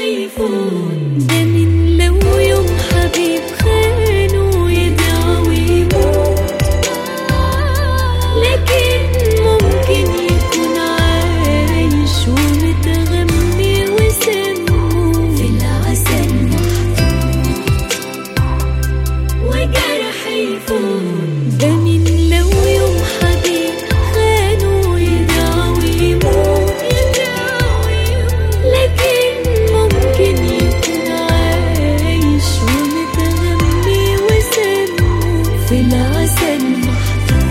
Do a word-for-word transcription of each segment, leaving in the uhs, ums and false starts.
يفوت. ده من لو يوم حبيب خانه يدعى ويموت، لكن ممكن يكون عايش ومتغمي وسمه في العسل محطوط وجرح يفوت. ده من لو يوم حبيب خانه يدعى ويموت، لكن ممكن يكون عايش ومتغمي وسمه في العسل محطوط.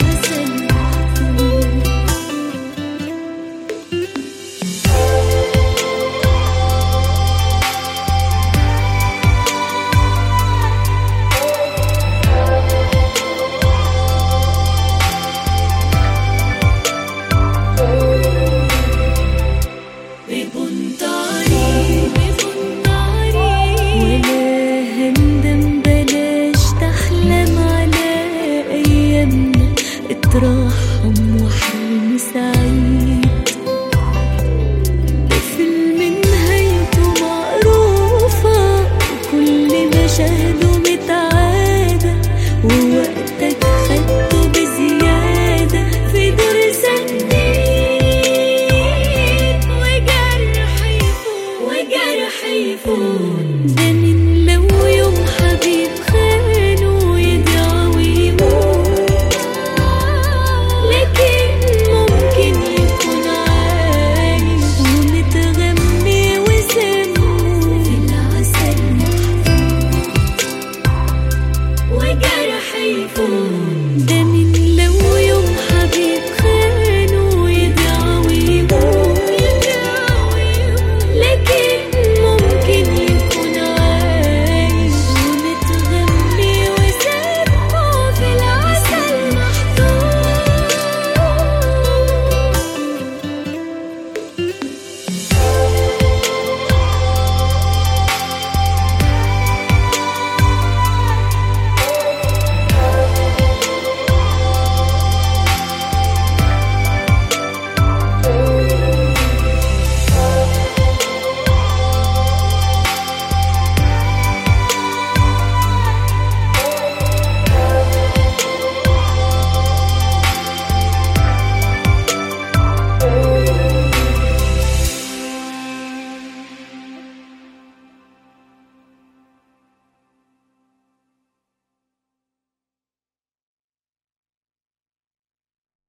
اترحم وحلم سعيد، فيلم نهايته معروفة وكل مشاهده متعادة، ووقتك خدته بزيادة في دور سنين وجرح يفوت وجرح يفوت.